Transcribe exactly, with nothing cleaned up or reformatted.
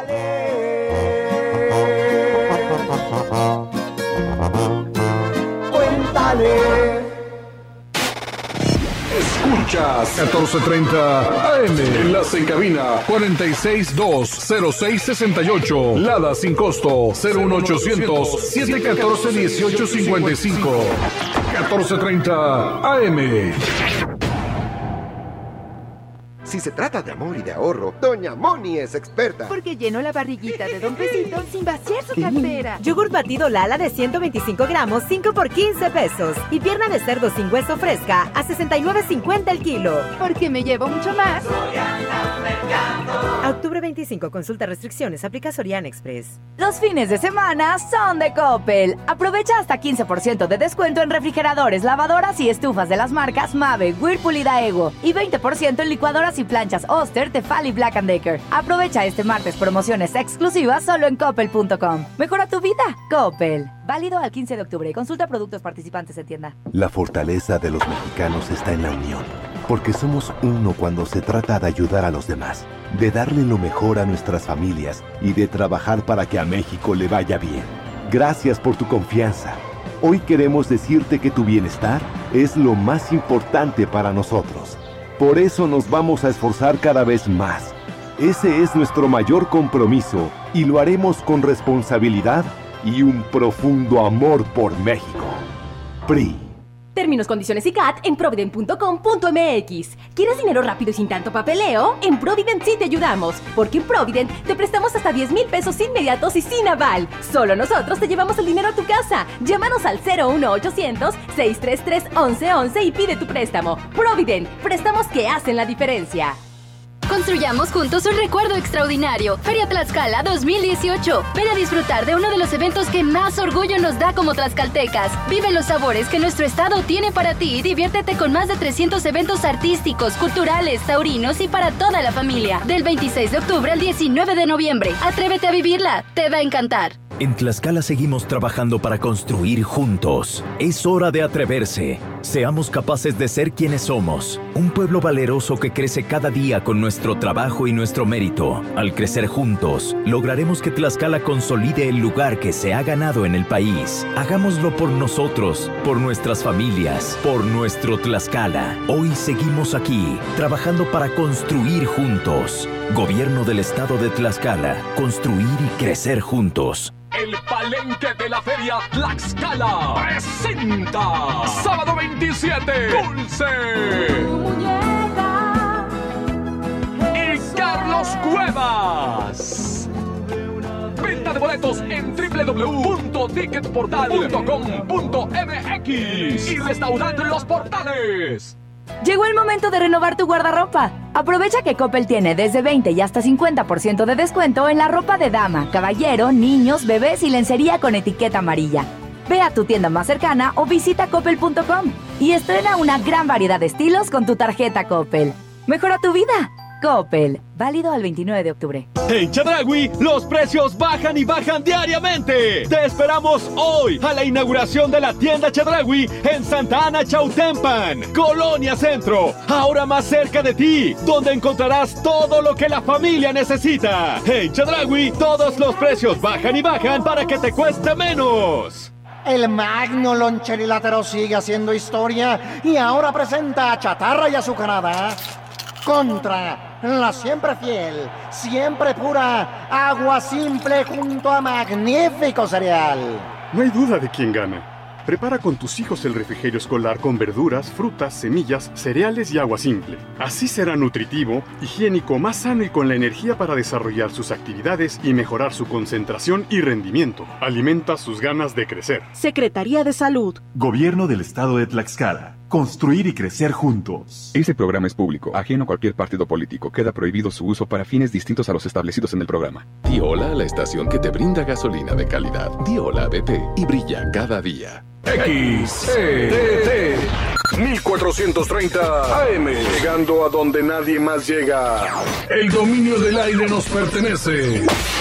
Cuéntale. Escuchas catorce treinta A M. Enlace en cabina cuarenta y seis dos cero seis sesenta y ocho. Lada sin costo cero uno ochocientos siete catorce dieciocho cincuenta y cinco. catorce treinta A M. Si se trata de amor y de ahorro, Doña Moni es experta. Porque llenó la barriguita de Don Pesito sin vaciar su cartera. Yogurt batido Lala de ciento veinticinco gramos, cinco por quince pesos. Y pierna de cerdo sin hueso fresca a sesenta y nueve cincuenta el kilo. Porque me llevo mucho más. A octubre veinticinco, consulta restricciones, aplica Soriana Express. Los fines de semana son de Coppel. Aprovecha hasta quince por ciento de descuento en refrigeradores, lavadoras y estufas de las marcas Mave, Whirlpool y Daewoo. Y veinte por ciento en licuadoras y planchas Oster, Tefal y Black and Decker. Aprovecha este martes promociones exclusivas solo en coppel punto com. Mejora tu vida, Coppel. Válido al quince de octubre. Consulta productos participantes en tienda. La fortaleza de los mexicanos está en la unión, porque somos uno cuando se trata de ayudar a los demás, de darle lo mejor a nuestras familias y de trabajar para que a México le vaya bien. Gracias por tu confianza. Hoy queremos decirte que tu bienestar es lo más importante para nosotros. Por eso nos vamos a esforzar cada vez más. Ese es nuestro mayor compromiso y lo haremos con responsabilidad y un profundo amor por México. P R I. Términos, condiciones y C A T en provident punto com punto m x. ¿Quieres dinero rápido y sin tanto papeleo? En Provident sí te ayudamos, porque en Provident te prestamos hasta diez mil pesos inmediatos y sin aval. Solo nosotros te llevamos el dinero a tu casa. Llámanos al cero uno ochocientos, seiscientos treinta y tres, once once y pide tu préstamo. Provident, préstamos que hacen la diferencia. Construyamos juntos un recuerdo extraordinario. Feria Tlaxcala dos mil dieciocho. Ven a disfrutar de uno de los eventos que más orgullo nos da como tlaxcaltecas. Vive los sabores que nuestro estado tiene para ti y diviértete con más de trescientos eventos artísticos, culturales, taurinos y para toda la familia. Del veintiséis de octubre al diecinueve de noviembre. Atrévete a vivirla. Te va a encantar. En Tlaxcala seguimos trabajando para construir juntos. Es hora de atreverse. Seamos capaces de ser quienes somos. Un pueblo valeroso que crece cada día con nuestro trabajo y nuestro mérito. Al crecer juntos, lograremos que Tlaxcala consolide el lugar que se ha ganado en el país. Hagámoslo por nosotros, por nuestras familias, por nuestro Tlaxcala. Hoy seguimos aquí, trabajando para construir juntos. Gobierno del Estado de Tlaxcala. Construir y crecer juntos. El Palenque de la Feria Tlaxcala presenta sábado veintisiete Dulce y Carlos Cuevas. Venta de boletos en doble u doble u doble u punto ticket portal punto com punto m x y restaurante Los Portales. Llegó el momento de renovar tu guardarropa. Aprovecha que Coppel tiene desde veinte y hasta cincuenta por ciento de descuento en la ropa de dama, caballero, niños, bebés y lencería con etiqueta amarilla. Ve a tu tienda más cercana o visita coppel punto com y estrena una gran variedad de estilos con tu tarjeta Coppel. Mejora tu vida. Coppel. Válido al veintinueve de octubre. En Chedraui, los precios bajan y bajan diariamente. Te esperamos hoy a la inauguración de la tienda Chedraui en Santa Ana Chautempan, Colonia Centro. Ahora más cerca de ti, donde encontrarás todo lo que la familia necesita. En Chedraui, todos los precios bajan y bajan para que te cueste menos. El Magno Loncherilátero sigue haciendo historia y ahora presenta chatarra y azucarada contra la siempre fiel, siempre pura agua simple junto a magnífico cereal. No hay duda de quién gana. Prepara con tus hijos el refrigerio escolar con verduras, frutas, semillas, cereales y agua simple. Así será nutritivo, higiénico, más sano y con la energía para desarrollar sus actividades y mejorar su concentración y rendimiento. Alimenta sus ganas de crecer. Secretaría de Salud. Gobierno del Estado de Tlaxcala. Construir y crecer juntos. Este programa es público, ajeno a cualquier partido político. Queda prohibido su uso para fines distintos a los establecidos en el programa. Di hola a la estación que te brinda gasolina de calidad. Di hola a B P y brilla cada día. X E T T mil cuatrocientos treinta A M, llegando a donde nadie más llega. El dominio del aire nos pertenece.